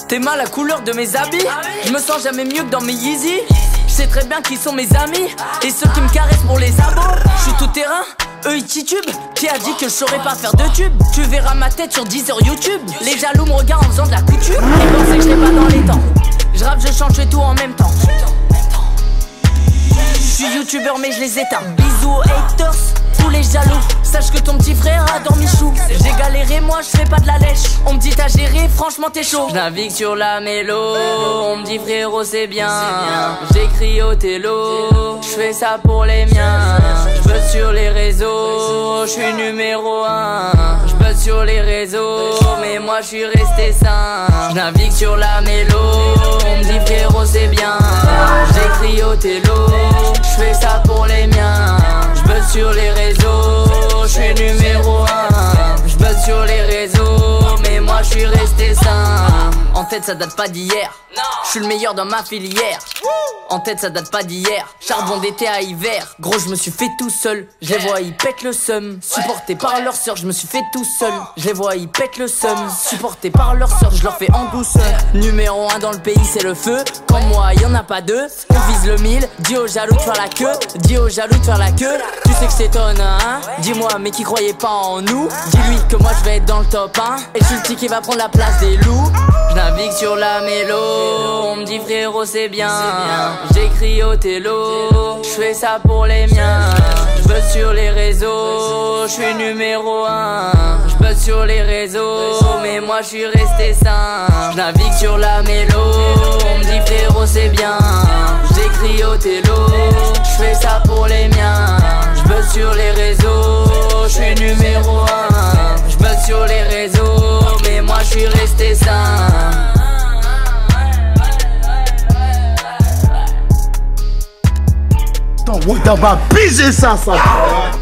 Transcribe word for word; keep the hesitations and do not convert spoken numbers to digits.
T'es mal la couleur de mes habits. Je me sens jamais mieux que dans mes Yeezy. Je sais très bien qui sont mes amis et ceux qui me caressent pour les abos. Je suis tout terrain, eux ils titubent. Qui a dit que je saurais pas faire de tube? Tu verras ma tête sur dix heures YouTube. Les jaloux me regardent en faisant de la couture. Ils pensaient que je l'ai pas dans les temps. Je rappe, je chante, je fais tout en même temps. Je suis youtubeur mais je les éteins. Bisous aux haters, tous les jaloux. Sache que ton petit frère a dormi chou. J'ai galéré, moi je fais pas de la lèche. On me dit t'as géré, franchement t'es chaud. Je navigue sur la mélo, on me dit frérot c'est bien. J'écris au télo, je fais ça pour les miens. Je buzz sur les réseaux, je suis numéro un. Je buzz sur les réseaux, mais moi je suis resté sain. Je navigue sur la mélo, on me dit frérot c'est bien. J'écris au télo, je fais ça pour les miens. Je buzz sur les réseaux, je suis numéro un. Je buzz sur les réseaux, mais moi je suis resté sain. En tête ça date pas d'hier, je suis le meilleur dans ma filière. En tête ça date pas d'hier, charbon d'été à hiver. Gros je me suis fait tout seul, je les vois ils pètent le seum. Supporté par leur sœur, je me suis fait tout seul. Je les vois ils pètent le seum. Supporté par leur sœur, je leur fais en douceur. Numéro un dans le pays c'est le feu. Comme moi y'en a pas deux, on vise le mille. Dis aux jaloux de faire la queue, dis aux jaloux de faire la queue. Tu sais que c'est étonnant hein. Dis-moi mais qui croyait pas en nous. Dis-lui que moi je vais être dans le top un. Et je suis le petit qui va prendre la place des loups. Je navigue sur la mélo, on me dit frérot c'est bien. J'écris au télo, je fais ça pour les miens. Je buzz sur les réseaux, je suis numéro un. Je buzz sur les réseaux, mais moi je suis resté sain. Je navigue sur la mélo, on me dit frérot c'est bien. J'écris au télo, je fais ça pour les miens. Je buzz sur les réseaux, je suis numéro un. Je buzz sur les réseaux, mais moi je suis resté sain. Putain, va piger ça, ça.